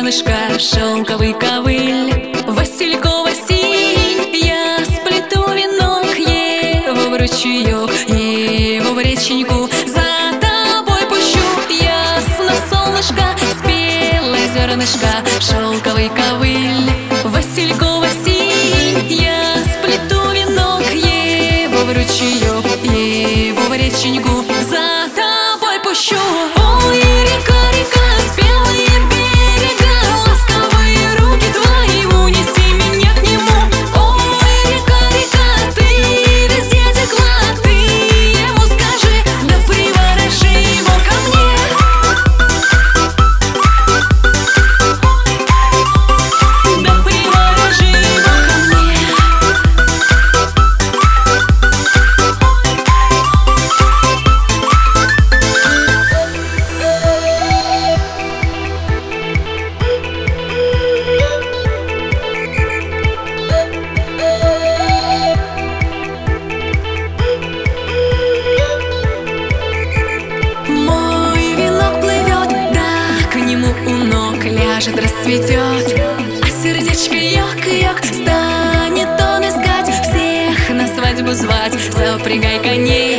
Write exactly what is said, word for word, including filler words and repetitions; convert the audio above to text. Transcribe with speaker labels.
Speaker 1: зернышка, шелковый ковыль, василькова синь. Я сплету венок, его в ручеек, его в реченьку. За тобой пущу ясно солнышко, спелое зернышко, шелковый ковыль, василькова синь. Я сплету венок, его в ручеек, его в реченьку. За тобой пущу. Ой, река, река, спелые берега, ласковые руки твои, унеси меня к нему. Ой, река, река, ты везде текла, ты ему скажи, да приворожи его ко мне. Да приворожи его ко мне. Ляжет, расцветет, а сердечко ёк-ёк. Станет он искать, всех на свадьбу звать. Запрягай коней,